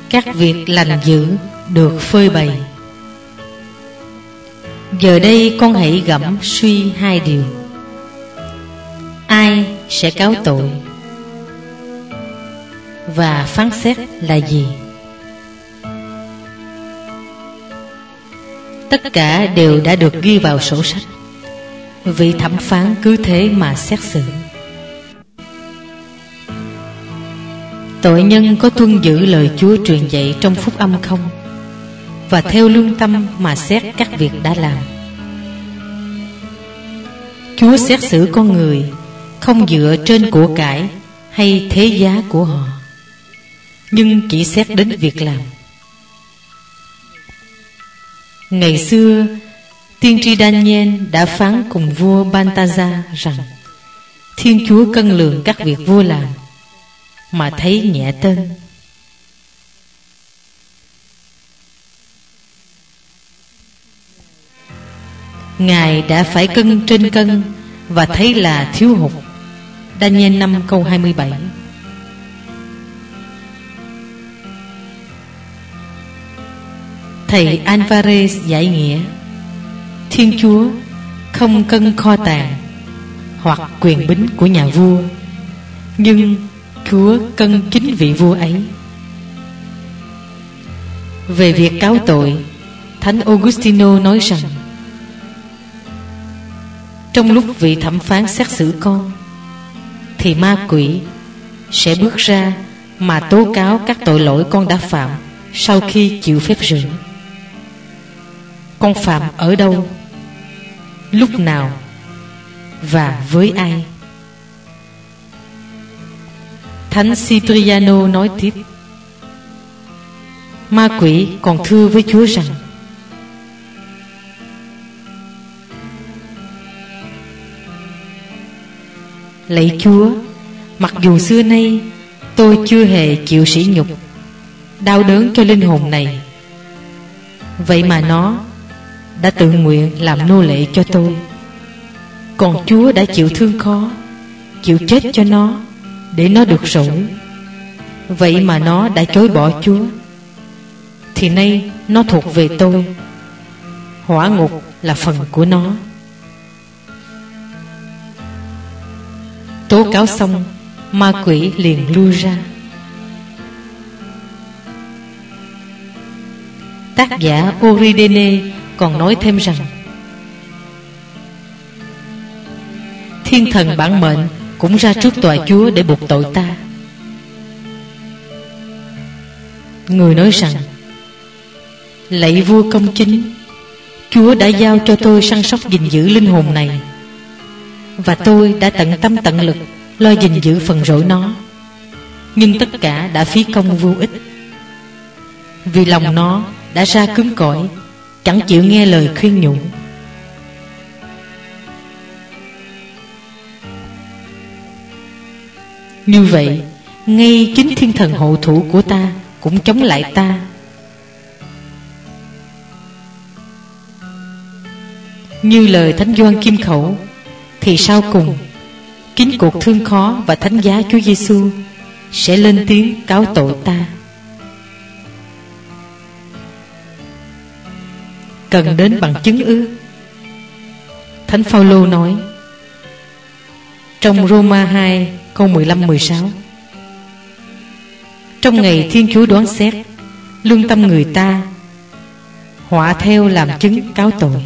các việc lành dữ được phơi bày. Giờ đây con hãy gẫm suy hai điều: ai sẽ cáo tội và phán xét là gì? Tất cả đều đã được ghi vào sổ sách. Vị thẩm phán cứ thế mà xét xử. Tội nhân có tuân giữ lời Chúa truyền dạy trong phúc âm không, và theo lương tâm mà xét các việc đã làm? Chúa xét xử con người không dựa trên của cải hay thế giá của họ, nhưng chỉ xét đến việc làm. Ngày xưa, tiên tri Daniel đã phán cùng vua Balthazar rằng Thiên Chúa cân lường các việc vua làm mà thấy nhẹ tên. Ngài đã phải cân trên cân và thấy là thiếu hụt. Daniel 5 câu 27. Thầy Alvarez giải nghĩa: Thiên Chúa không cân kho tàng hoặc quyền bính của nhà vua, nhưng Chúa cân chính vị vua ấy. Về việc cáo tội, Thánh Augustino nói rằng trong lúc vị thẩm phán xét xử con, thì ma quỷ sẽ bước ra mà tố cáo các tội lỗi con đã phạm sau khi chịu phép rửa. Con phạm ở đâu, lúc nào và với ai? Thánh Cipriano nói tiếp: ma quỷ còn thưa với Chúa rằng lạy Chúa, mặc dù xưa nay tôi chưa hề chịu sỉ nhục, đau đớn cho linh hồn này, vậy mà nó đã tự nguyện làm nô lệ cho tôi. Còn Chúa đã chịu thương khó, chịu chết cho nó để nó được rỗi. Vậy mà nó đã chối bỏ Chúa, thì nay nó thuộc về tôi. Hỏa ngục là phần của nó. Tố cáo xong, ma quỷ liền lui ra. Tác giả Oridene còn nói thêm rằng thiên thần bản mệnh cũng ra trước tòa Chúa để buộc tội ta. Người nói rằng lạy vua công chính, Chúa đã giao cho tôi săn sóc gìn giữ linh hồn này, và tôi đã tận tâm tận lực lo gìn giữ phần rỗi nó, nhưng tất cả đã phí công vô ích, vì lòng nó đã ra cứng cỏi, chẳng chịu nghe lời khuyên nhủ. Như vậy, ngay chính thiên thần hộ thủ của ta cũng chống lại ta. Như lời Thánh Gioan Kim Khẩu, thì sau cùng chính cuộc thương khó và thánh giá Chúa Giêsu sẽ lên tiếng cáo tội ta. Cần đến bằng chứng ư? Thánh Phaolô nói trong Roma 2 câu 15-16: trong ngày Thiên Chúa đoán xét, lương tâm người ta họa theo làm chứng cáo tội.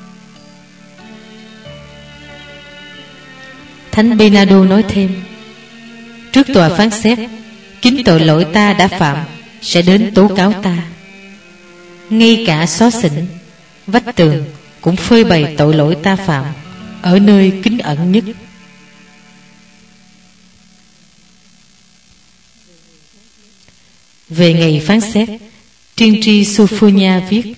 Thánh Bernardo nói thêm: trước tòa phán xét, chính tội lỗi ta đã phạm sẽ đến tố cáo ta. Ngay cả xó xỉnh, vách tường cũng phơi bày tội lỗi ta phạm ở nơi kín ẩn nhất. Về ngày phán xét, tiên tri Sophronia viết: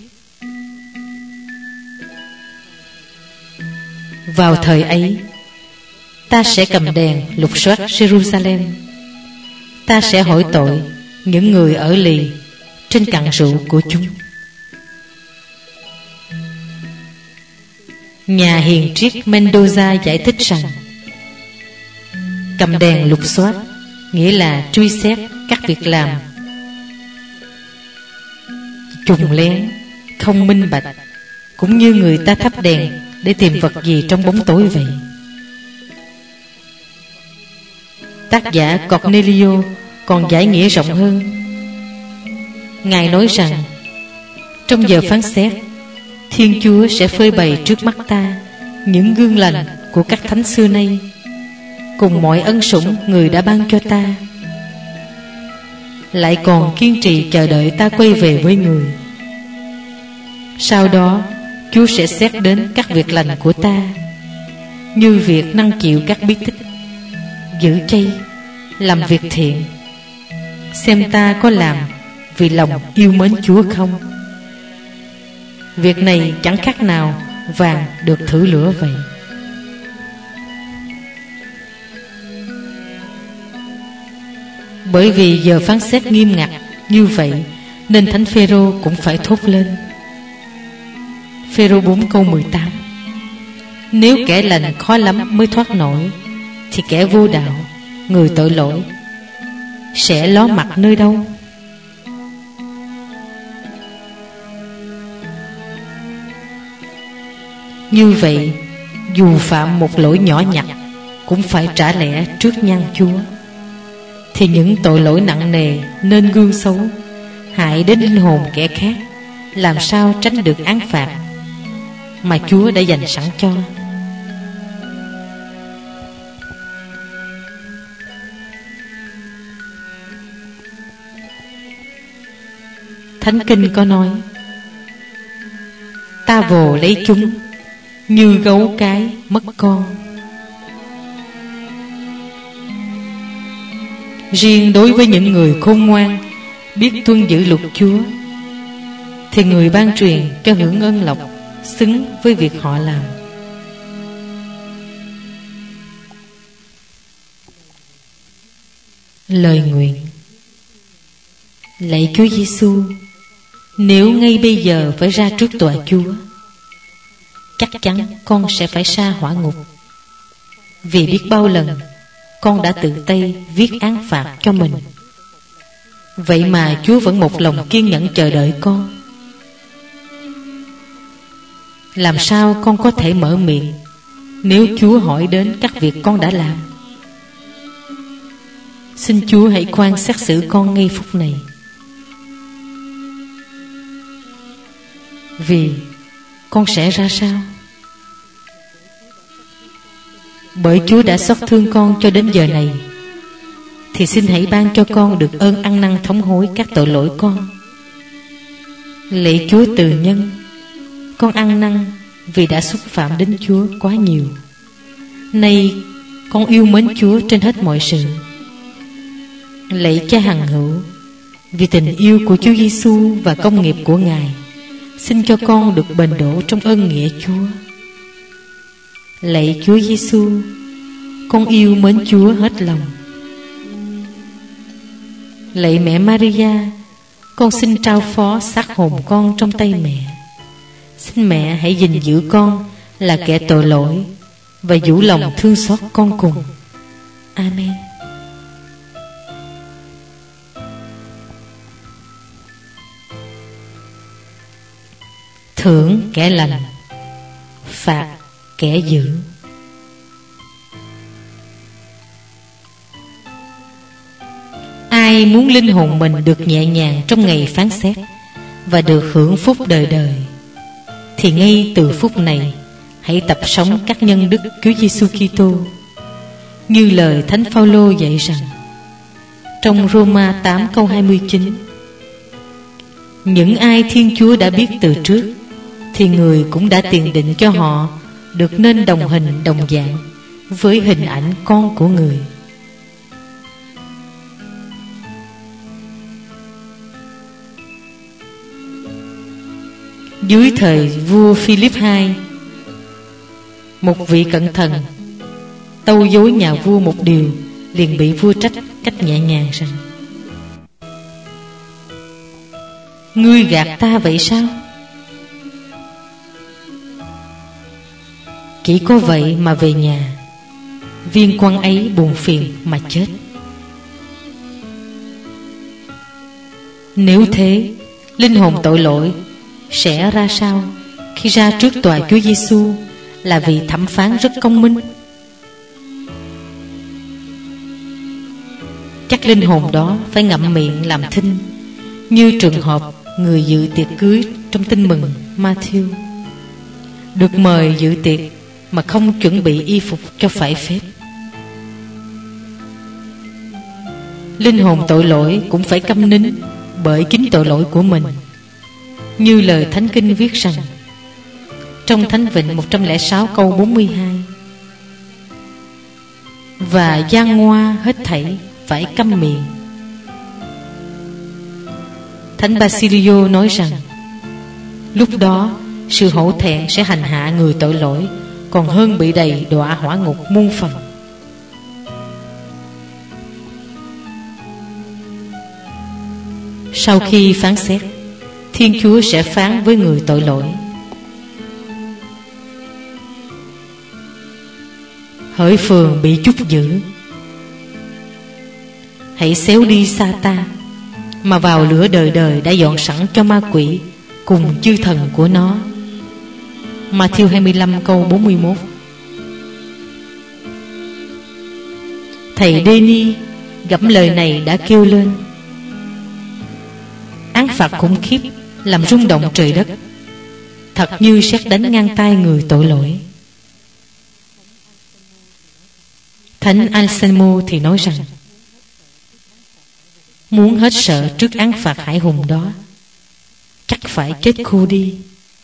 vào thời ấy, ta sẽ cầm đèn lục soát Jerusalem. Ta sẽ hỏi tội những người ở lì trên cạn rượu của chúng. Nhà hiền triết Mendoza giải thích rằng cầm đèn lục soát nghĩa là truy xét các việc làm trùng lén, không minh bạch, cũng như người ta thắp đèn để tìm vật gì trong bóng tối vậy. Tác giả Cornelio còn giải nghĩa rộng hơn. Ngài nói rằng trong giờ phán xét, Thiên Chúa sẽ phơi bày trước mắt ta những gương lành của các thánh xưa nay, cùng mọi ân sủng người đã ban cho ta, lại còn kiên trì chờ đợi ta quay về với người. Sau đó Chúa sẽ xét đến các việc lành của ta, như việc năng chịu các bí tích, giữ chay, làm việc thiện, xem ta có làm vì lòng yêu mến Chúa không. Việc này chẳng khác nào vàng được thử lửa vậy. Bởi vì giờ phán xét nghiêm ngặt như vậy, nên Thánh Phêrô cũng phải thốt lên. Phêrô 4 câu 18: Nếu kẻ lành khó lắm mới thoát nổi, thì kẻ vô đạo, người tội lỗi, sẽ ló mặt nơi đâu? Như vậy, dù phạm một lỗi nhỏ nhặt, cũng phải trả lẽ trước nhan Chúa. Thì những tội lỗi nặng nề nên gương xấu, hại đến linh hồn kẻ khác, làm sao tránh được án phạt mà Chúa đã dành sẵn cho. Thánh Kinh có nói: Ta vồ lấy chúng như gấu cái mất con. Riêng đối với những người khôn ngoan, biết tuân giữ luật Chúa, thì người ban truyền cho hưởng ân lộc xứng với việc họ làm. Lời nguyện. Lạy Chúa Giêsu, nếu ngay bây giờ phải ra trước tòa Chúa, chắc chắn con sẽ phải sa hỏa ngục, vì biết bao lần con đã tự tay viết án phạt cho mình. Vậy mà Chúa vẫn một lòng kiên nhẫn chờ đợi con. Làm sao con có thể mở miệng nếu Chúa hỏi đến các việc con đã làm? Xin Chúa hãy khoan xét xử con ngay phút này, vì con sẽ ra sao? Bởi Chúa đã xót thương con cho đến giờ này, thì xin hãy ban cho con được ơn ăn năn thống hối các tội lỗi con. Lạy Chúa từ nhân, con ăn năn vì đã xúc phạm đến Chúa quá nhiều. Nay con yêu mến Chúa trên hết mọi sự. Lạy Cha hằng hữu, vì tình yêu của Chúa Giêsu và công nghiệp của Ngài, xin cho con được bền đổ trong ơn nghĩa Chúa. Lạy Chúa Giêsu, con yêu mến Chúa hết lòng. Lạy mẹ Maria, con xin trao phó xác hồn con trong tay mẹ. Xin mẹ hãy gìn giữ con là kẻ tội lỗi, và vũ lòng thương xót con cùng. Amen. Thưởng kẻ lành, phạt kẻ dữ. Ai muốn linh hồn mình được nhẹ nhàng trong ngày phán xét và được hưởng phúc đời đời, thì ngay từ phút này hãy tập sống các nhân đức Chúa Giêsu Kitô, như lời Thánh Phaolô dạy rằng trong Roma 8 câu 29: Những ai Thiên Chúa đã biết từ trước, thì người cũng đã tiền định cho họ được nên đồng hình đồng dạng với hình ảnh con của người. Dưới thời vua Philip II, một vị cận thần tâu dối nhà vua một điều, liền bị vua trách cách nhẹ nhàng rằng: Ngươi gạt ta vậy sao? Chỉ có vậy mà về nhà, viên quan ấy buồn phiền mà chết. Nếu thế, Linh hồn tội lỗi sẽ ra sao khi ra trước tòa Chúa Giêsu là vị thẩm phán rất công minh? Chắc linh hồn đó phải ngậm miệng làm thinh, như trường hợp người dự tiệc cưới trong Tin Mừng Matthew, được mời dự tiệc mà không chuẩn bị y phục cho phải phép. Linh hồn tội lỗi cũng phải câm nín bởi chính tội lỗi của mình, như lời Thánh Kinh viết rằng trong Thánh Vịnh 106 câu 42: và gian ngoa hết thảy phải câm miệng. Thánh Basilio nói rằng lúc đó sự hổ thẹn sẽ hành hạ người tội lỗi còn hơn bị đầy đọa hỏa ngục muôn phần. Sau khi phán xét, Thiên Chúa sẽ phán với người tội lỗi: hỡi phường bị trút giữ, hãy xéo đi xa ta, mà vào lửa đời đời đã dọn sẵn cho ma quỷ cùng chư thần của nó. Matthew 25 câu 41. Thầy Denny gẫm lời này đã kêu lên: án phạt khủng khiếp làm rung động trời đất, thật như sét đánh ngang tai người tội lỗi. Thánh Anselmo thì nói rằng muốn hết sợ trước án phạt hải hùng đó, chắc phải chết khô đi.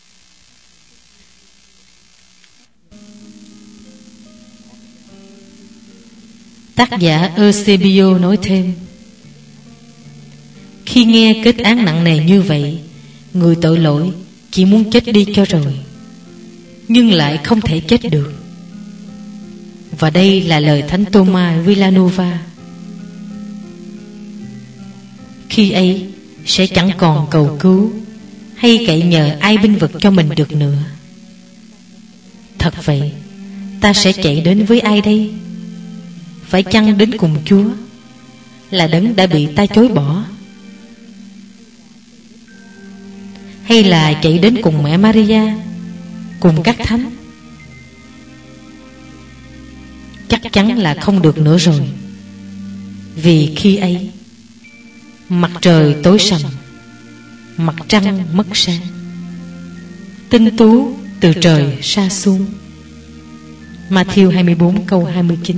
Tác giả Eusebio nói thêm: khi nghe kết án nặng nề như vậy, người tội lỗi chỉ muốn chết đi cho rồi, nhưng lại không thể chết được. Và đây là lời Thánh Thomas Villanova: khi ấy sẽ chẳng còn cầu cứu hay cậy nhờ ai bênh vực cho mình được nữa. Thật vậy, ta sẽ chạy đến với ai đây? Phải chăng đến cùng Chúa, là đấng đã bị ta chối bỏ? Hay là chạy đến cùng mẹ Maria, cùng các thánh? Chắc chắn là không được nữa rồi. Vì khi ấy mặt trời tối sầm, mặt trăng mất sáng, tinh tú từ trời sa xuống. Matthew 24 câu 29.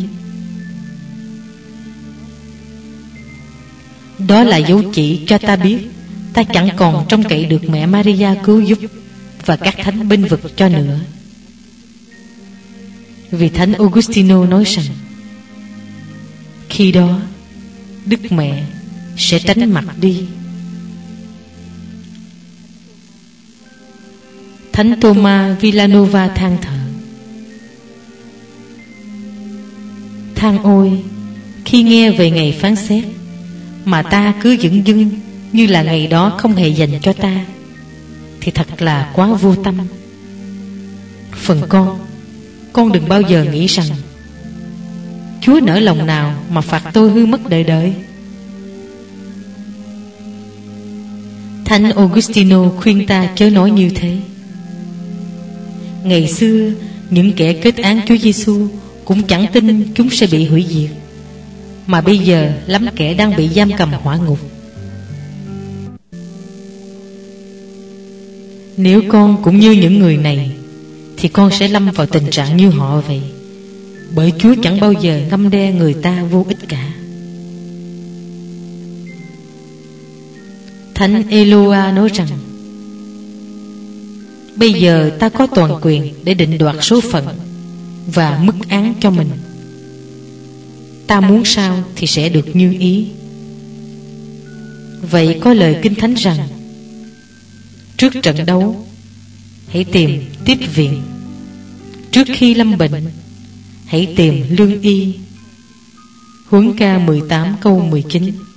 Đó là dấu chỉ cho ta biết ta chẳng còn trông cậy được mẹ Maria cứu giúp và các thánh bênh vực cho nữa. Vì Thánh Augustino nói rằng khi đó Đức Mẹ sẽ tránh mặt đi. Thánh Thomas Villanova than thở: than ôi, khi nghe về ngày phán xét mà ta cứ dửng dưng như là ngày đó không hề dành cho ta, thì thật là quá vô tâm. Phần con đừng bao giờ nghĩ rằng Chúa nỡ lòng nào mà phạt tôi hư mất đời đời. Thánh Augustino khuyên ta chớ nói như thế. Ngày xưa những kẻ kết án Chúa Giêsu cũng chẳng tin chúng sẽ bị hủy diệt, mà bây giờ lắm kẻ đang bị giam cầm hỏa ngục. Nếu con cũng như những người này, thì con sẽ lâm vào tình trạng như họ vậy, bởi Chúa chẳng bao giờ ngăm đe người ta vô ích cả. Thánh Eloa nói rằng bây giờ ta có toàn quyền để định đoạt số phận và mức án cho mình. Ta muốn sao thì sẽ được như ý. Vậy có lời Kinh Thánh rằng trước trận đấu hãy tìm tiếp viện, trước khi lâm bệnh hãy tìm lương y. Huấn ca 18 câu 19.